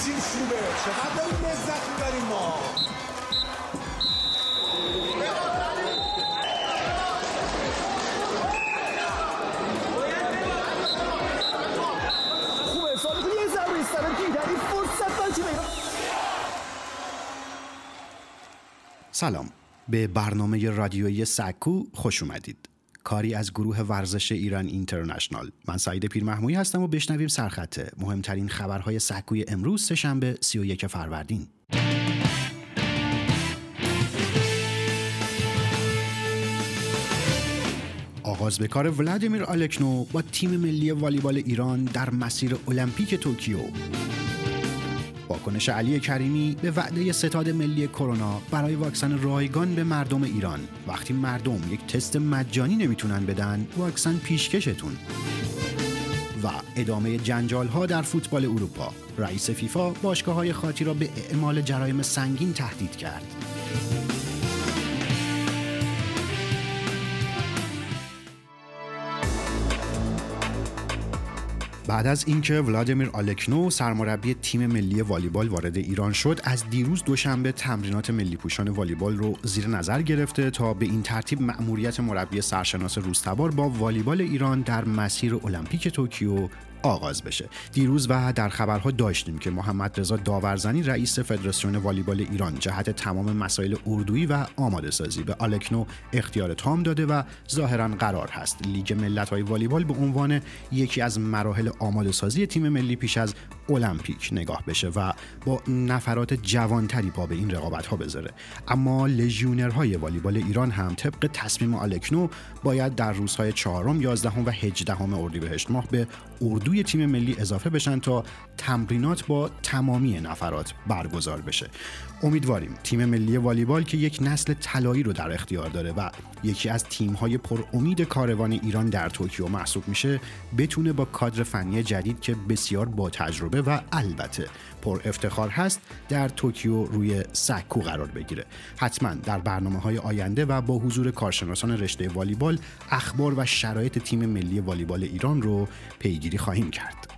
گوشیم شروبه، چقدر داریم لذت میبریم ما. خوبه حسابی کنی یه ضربه ایستادم دیدن این فرصت من تیم ایران. سلام، به برنامه رادیویی سکو خوش اومدید. کاری از گروه ورزش ایران اینترنشنال. من سعید پیرمحمودی هستم و بشنویم سرخط مهمترین خبرهای سکوی امروز سه‌شنبه 31 فروردین. آغاز به کار ولادیمیر آلکنو با تیم ملی والیبال ایران در مسیر المپیک توکیو. واکنش علی کریمی به وعده ستاد ملی کرونا برای واکسن رایگان به مردم ایران. وقتی مردم یک تست مجانی نمیتونن بدن، واکسن پیشکشتون. و ادامه جنجال‌ها در فوتبال اروپا. رئیس فیفا باشگاه‌های خاطی را به اعمال جرایم سنگین تهدید کرد. بعد از اینکه ولادیمیر آلکنو سرمربی تیم ملی والیبال وارد ایران شد، از دیروز دوشنبه تمرینات ملی پوشان والیبال رو زیر نظر گرفته تا به این ترتیب مأموریت مربی سرشناس روزتبار با والیبال ایران در مسیر المپیک توکیو آغاز بشه. دیروز و در خبرها داشتیم که محمد رضا داورزنی رئیس فدراسیون والیبال ایران جهت تمام مسائل اردویی و آماده سازی به آلکنو اختیار تام داده و ظاهراً قرار هست لیگ ملت‌های والیبال به عنوان یکی از مراحل آماده سازی تیم ملی پیش از المپیک نگاه بشه و با نفرات جوانتری پا به این رقابت‌ها بذاره. اما لژیونرهای والیبال ایران هم طبق تصمیم آلکنو باید در روزهای 4، 11 و 18 اردیبهشت ماه به اردوی تیم ملی اضافه بشن تا تمرینات با تمامی نفرات برگزار بشه. امیدواریم تیم ملی والیبال که یک نسل طلایی رو در اختیار داره و یکی از تیم‌های پر امید کاروان ایران در توکیو محسوب میشه، بتونه با کادر فنی جدید که بسیار با تجربه و البته پر افتخار هست در توکیو روی سکو قرار بگیره. حتما در برنامه‌های آینده و با حضور کارشناسان رشته والیبال اخبار و شرایط تیم ملی والیبال ایران رو پیگیری خواهیم کرد.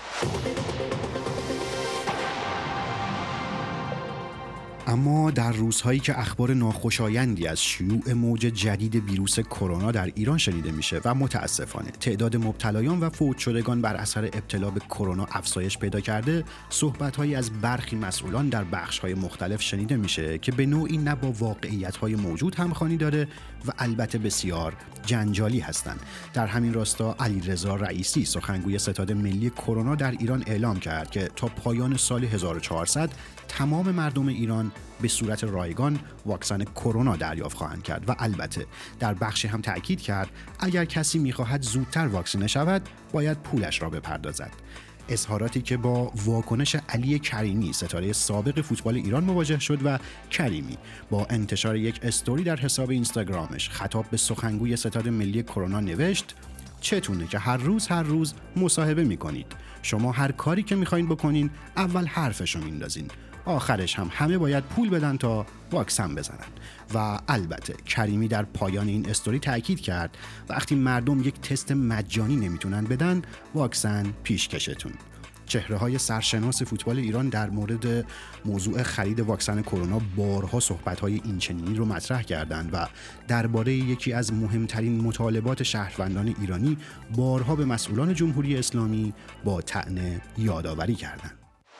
اما در روزهایی که اخبار ناخوشایندی از شیوع موج جدید ویروس کرونا در ایران شنیده میشه و متاسفانه تعداد مبتلایان و فوت شدگان بر اثر ابتلا به کرونا افزایش پیدا کرده، صحبت‌هایی از برخی مسئولان در بخش‌های مختلف شنیده میشه که به نوعی نه با واقعیت‌های موجود همخوانی داره و البته بسیار جنجالی هستند. در همین راستا علیرضا رئیسی سخنگوی ستاد ملی کرونا در ایران اعلام کرد که تا پایان سال 1400 تمام مردم ایران به صورت رایگان واکسن کرونا دریافت خواهند کرد و البته در بخشی هم تأکید کرد اگر کسی می‌خواهد زودتر واکسینه شود باید پولش را بپردازد. اظهاراتی که با واکنش علی کریمی ستاره سابق فوتبال ایران مواجه شد و کریمی با انتشار یک استوری در حساب اینستاگرامش خطاب به سخنگوی ستاد ملی کرونا نوشت: چتونه که هر روز مصاحبه میکنید؟ شما هر کاری که میخواین بکنین اول حرفشو میندازین، آخرش هم همه باید پول بدن تا واکسن بزنن. و البته کریمی در پایان این استوری تاکید کرد وقتی مردم یک تست مجانی نمیتونن بدن، واکسن پیشکشتون. چهره‌های سرشناس فوتبال ایران در مورد موضوع خرید واکسن کرونا بارها صحبت‌های اینچنینی رو مطرح کردند و درباره یکی از مهمترین مطالبات شهروندان ایرانی بارها به مسئولان جمهوری اسلامی با طعنه یادآوری کردند.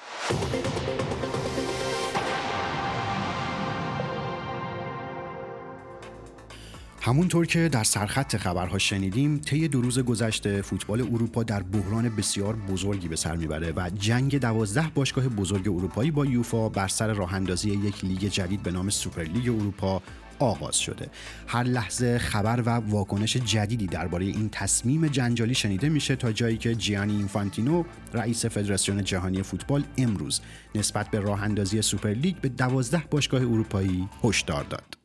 همونطور که در سرخط خبرها شنیدیم، طی 2 روز گذشته فوتبال اروپا در بحران بسیار بزرگی به سر میبره و جنگ 12 باشگاه بزرگ اروپایی با یوفا بر سر راه‌اندازی یک لیگ جدید به نام سوپرلیگ اروپا آغاز شده. هر لحظه خبر و واکنش جدیدی درباره این تصمیم جنجالی شنیده میشه تا جایی که جیانی اینفانتینو رئیس فدراسیون جهانی فوتبال امروز نسبت به راه‌اندازی سوپرلیگ به 12 باشگاه اروپایی هشدار داد.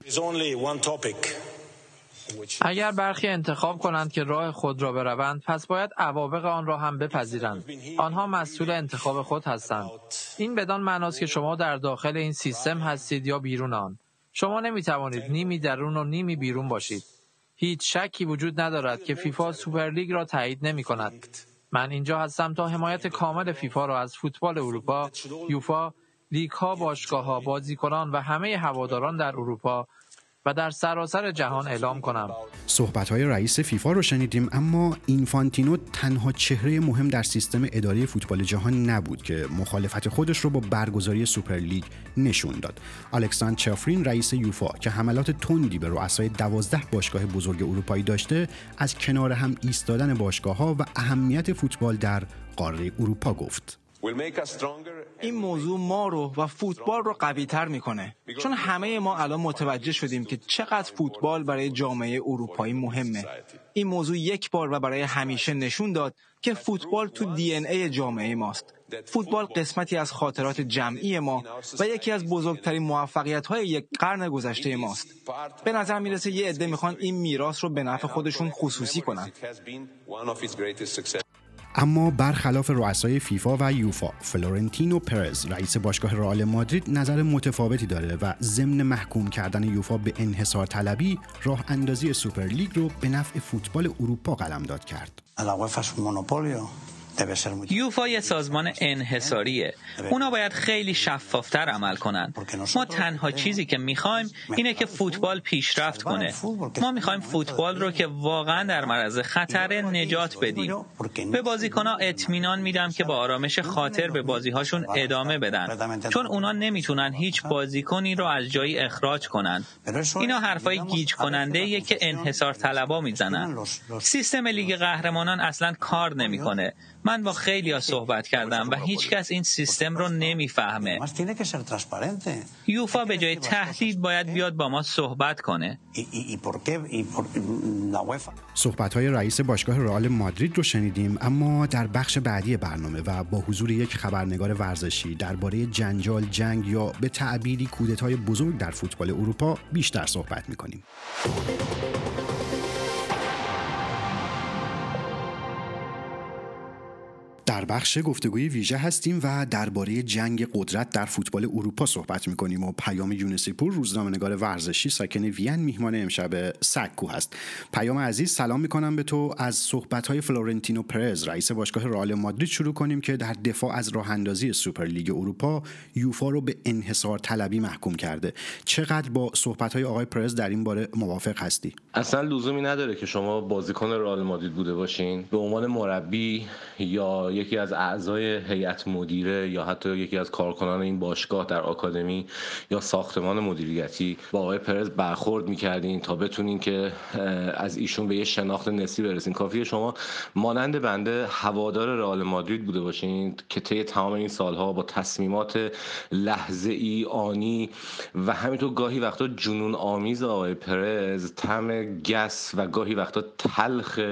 اگر برخی انتخاب کنند که راه خود را بروند، پس باید عواقب آن را هم بپذیرند. آنها مسئول انتخاب خود هستند. این بدان معناست که شما در داخل این سیستم هستید یا بیرون آن. شما نمیتوانید نیمی درون و نیمی بیرون باشید. هیچ شکی وجود ندارد که فیفا سوپرلیگ را تایید نمی‌کند. من اینجا هستم تا حمایت کامل فیفا را از فوتبال اروپا، یوفا، لیگ‌ها، باشگاه‌ها، بازیکنان و همه هواداران در اروپا و در سراسر جهان اعلام کنم. صحبت‌های رئیس فیفا رو شنیدیم، اما اینفانتینو تنها چهره مهم در سیستم اداری فوتبال جهان نبود که مخالفت خودش رو با برگزاری سوپرلیگ نشون داد. الکساندر چافرین رئیس یوفا که حملات تندی به رؤسای 12 باشگاه بزرگ اروپایی داشته، از کنار هم ایستادن باشگاه‌ها و اهمیت فوتبال در قاره اروپا گفت. این موضوع ما رو و فوتبال رو قوی‌تر میکنه، چون همه ما الان متوجه شدیم که چقدر فوتبال برای جامعه اروپایی مهمه. این موضوع یک بار و برای همیشه نشون داد که فوتبال تو دی ان ای جامعه ماست. فوتبال قسمتی از خاطرات جمعی ما و یکی از بزرگترین موفقیت‌های یک قرن گذشته ماست. به نظر میرسه یه عده میخوان این میراث رو به نفع خودشون خصوصی کنن. اما برخلاف رؤسای فیفا و یوفا، فلورنتینو پرز رئیس باشگاه رئال مادرید نظر متفاوتی داره و ضمن محکوم کردن یوفا به انحصار طلبی، راه اندازی سوپرلیگ رو به نفع فوتبال اروپا قلمداد کرد. یوفا یه سازمان انحصاریه. اونا باید خیلی شفافتر عمل کنن. ما تنها چیزی که میخوایم اینه که فوتبال پیشرفت کنه. ما میخوایم فوتبال رو که واقعا در معرض خطر نجات بدیم. به بازیکن‌ها اطمینان میدم که با آرامش خاطر به بازی‌هاشون ادامه بدن، چون اونا نمیتونن هیچ بازیکنی رو از جایی اخراج کنن. اینا حرفای گیج کننده‌ایه که انحصار طلبا میزنن. سیستم لیگ قهرمانان اصلاً کار نمیکنه. من با خیلی‌ها صحبت کردم و هیچکس این سیستم رو نمیفهمه. یوفا به جای تهدید باید بیاد با ما صحبت کنه. صحبت‌های رئیس باشگاه رئال مادرید رو شنیدیم، اما در بخش بعدی برنامه و با حضور یک خبرنگار ورزشی درباره جنجال، جنگ یا به تعبیری کودتای بزرگ در فوتبال اروپا بیشتر صحبت می‌کنیم. در بخش گفتگوی ویژه هستیم و درباره جنگ قدرت در فوتبال اروپا صحبت می‌کنیم و پیام یونسیپور، روزنامه‌نگار ورزشی ساکن وین، میهمان امشب سگ‌کو هست. پیام عزیز، سلام می‌کنم به تو. از صحبت‌های فلورنتینو پرز رئیس باشگاه رئال مادرید شروع کنیم که در دفاع از راه‌اندازی سوپرلیگ اروپا یوفا رو به انحصار طلبی محکوم کرده. چقدر با صحبت‌های آقای پرز در این باره موافق هستی؟ اصلا لزومی نداره که شما بازیکن رئال مادرید بوده باشین، به عنوان مربی یا یکی از اعضای هیئت مدیره یا حتی یکی از کارکنان این باشگاه در آکادمی یا ساختمان مدیریتی با آقای پرز برخورد می‌کردین تا بتونین که از ایشون به یه شناخت نسبی برسین. کافیه شما مانند بنده هوادار رئال مادرید بوده باشین که طی تمام این سالها با تصمیمات لحظه‌ای، آنی و همینطور گاهی وقتا جنون آمیز آقای پرز طعم گس و گاهی وقتا تلخ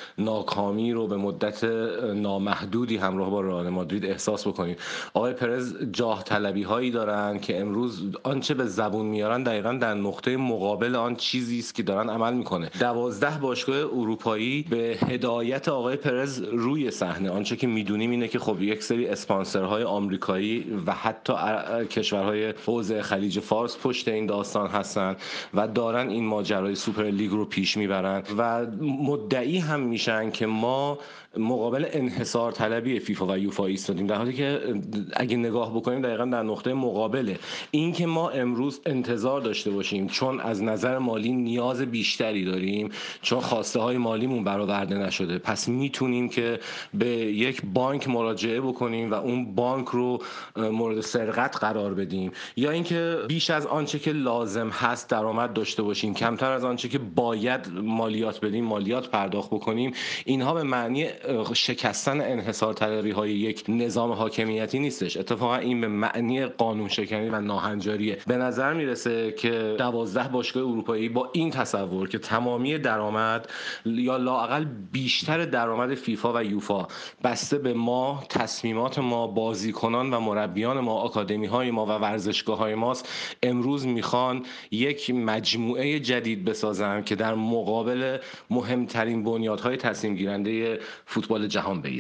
ناکامی رو به مدت نامحدودی همراه با رئال مادرید احساس بکنید. آقای پرز جاه طلبی هایی دارن که امروز آنچه به زبون میارن دقیقاً در نقطه مقابل آن چیزی است که دارن عمل میکنه. 12 باشگاه اروپایی به هدایت آقای پرز روی صحنه. آنچه که میدونیم اینه که خب یک سری اسپانسرهای آمریکایی و حتی کشورهای حوزه خلیج فارس پشت این داستان هستن و دارن این ماجرای سوپر لیگ رو پیش میبرن و مدعی هم میشن که ما مقابل انحصار طلبی فیفا و یوفا ایستادیم، در حالی که اگه نگاه بکنیم دقیقاً در نقطه مقابله. این که ما امروز انتظار داشته باشیم چون از نظر مالی نیاز بیشتری داریم، چون خواسته های مالیمون برآورده نشده، پس میتونیم که به یک بانک مراجعه بکنیم و اون بانک رو مورد سرقت قرار بدیم، یا اینکه بیش از آنچه که لازم هست درآمد داشته باشیم، کمتر از آنچه که باید مالیات بدیم مالیات پرداخت بکنیم. اینها به معنی شکستن انحصار طلبی های یک نظام حاکمیتی نیستش. اتفاقا این به معنی قانون شکنی و ناهنجاریه. به نظر میرسه که 12 باشگاه اروپایی با این تصور که تمامی درآمد یا لااقل بیشتر درآمد فیفا و یوفا بسته به ما، تصمیمات ما، بازیکنان و مربیان ما، آکادمی های ما و ورزشگاه های ماست، امروز میخوان یک مجموعه جدید بسازن که در مقابل مهمترین بنیادهای تصمیم گیرنده فوتبال جهان بایسته.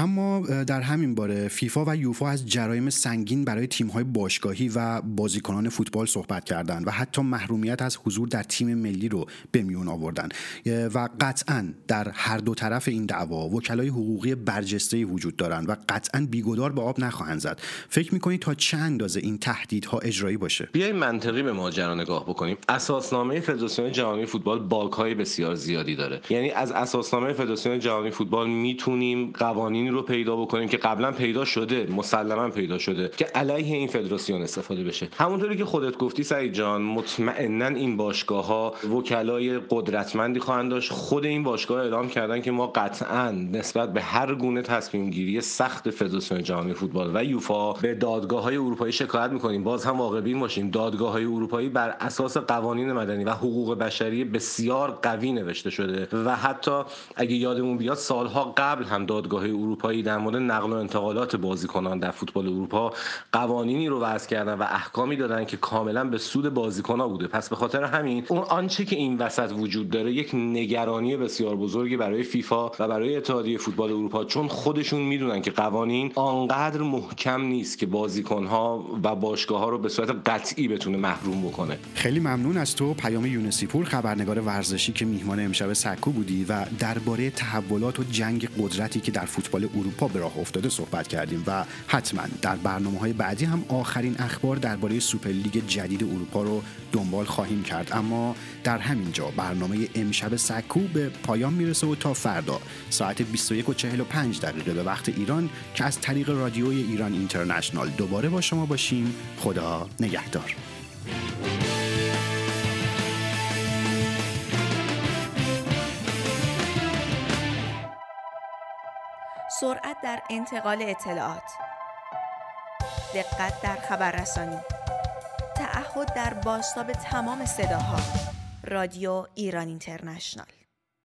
اما در همین باره فیفا و یوفا از جرایم سنگین برای تیم‌های باشگاهی و بازیکنان فوتبال صحبت کردند و حتی محرومیت از حضور در تیم ملی رو به میون آوردن و قطعاً در هر دو طرف این دعوا وکلای حقوقی برجسته‌ای وجود دارند و قطعاً بیگدار به آب نخواهند زد. فکر می‌کنید تا چه اندازه این تهدیدها اجرایی باشه؟ بیایم منطقی به ماجرا نگاه بکنیم. اساسنامه فدراسیون جهانی فوتبال باگ‌های بسیار زیادی داره. یعنی از اساسنامه فدراسیون جهانی فوتبال میتونیم قوانینی رو پیدا بکنیم که قبلا پیدا شده، مسلما پیدا شده که علیه این فدراسیون استفاده بشه. همونطوری که خودت گفتی سعید جان، مطمئنا این باشگاه‌ها وکلای قدرتمندی خواهند داشت. خود این باشگاه اعلام کردن که ما قطعاً نسبت به هر گونه تصمیم گیری سخت فدراسیون جهانی فوتبال و یوفا به دادگاه‌های اروپایی شکایت می‌کنیم. باز هم واقع بین باشیم، دادگاه‌های اروپایی بر اساس قوانین مدنی و حقوق بشری بسیار قوی نوشته شده و حتی اگه یادمون بیاد سالها قبل هم دادگاه‌های اروپایی در مورد نقل و انتقالات بازیکنان در فوتبال اروپا قوانینی رو وضع کردن و احکامی دادن که کاملا به سود بازیکن‌ها بوده. پس به خاطر همین اون آنچه که این وسط وجود داره یک نگرانی بسیار بزرگی برای فیفا و برای اتحادیه فوتبال اروپا، چون خودشون میدونن که قوانین آنقدر محکم نیست که بازیکن‌ها و باشگاه‌ها رو به صورت قطعی بتونه محروم بکنه. خیلی ممنون از تو پیام یونسیپور، خبرنگار ورزشی که میهمان امشب سکو بودی و درباره تحولات و جنگ قدرتی که در فوتبال اروپا به راه افتاده صحبت کردیم و حتما در برنامه‌های بعدی هم آخرین اخبار درباره سوپرلیگ جدید اروپا رو دنبال خواهیم کرد. اما در همین جا برنامه امشب سکو به پایان میرسه و تا فردا ساعت 21:45 به وقت ایران که از طریق رادیوی ایران اینترنشنال دوباره با شما باشیم. خدا نگهدار. سرعت در انتقال اطلاعات، دقت در خبررسانی، تعهد در بازتاب تمام صداها. رادیو ایران اینترنشنال.